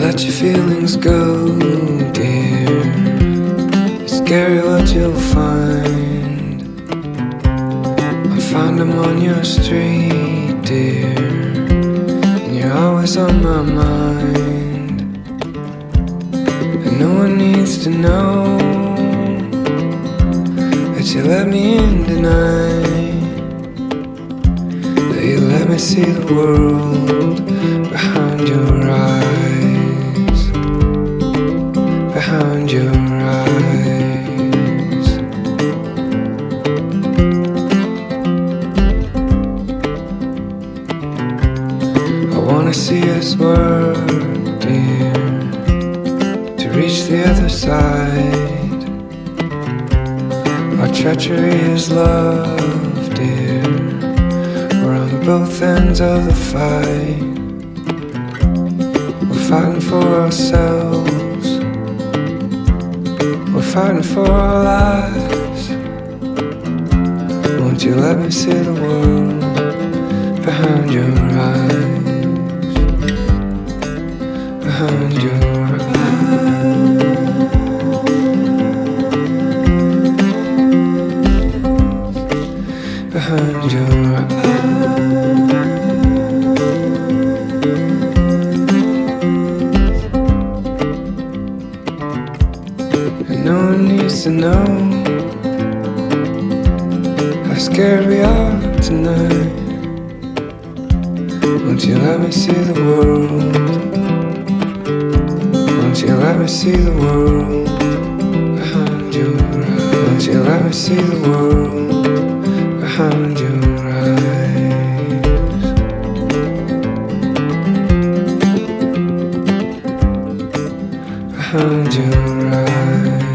let your feelings go, dear. It's scary what you'll find. I'll find them on your street, dear, and you're always on my mind. And no one needs to know that you let me in tonight, that you let me see the world behind your eyes, behind your eyes. I wanna see us work, dear, to reach the other side. Our treachery is love, dear. We're on both ends of the fight. We're fighting for ourselves. We're fighting for our lives. Won't you let me see the world behind your eyes, behind your eyes, behind your eyes. And no one needs to know how scared we are tonight. Won't you let me see the world? Won't you let me see the world behind your eyes? Won't you let me see the world behind your eyes? Behind your eyes.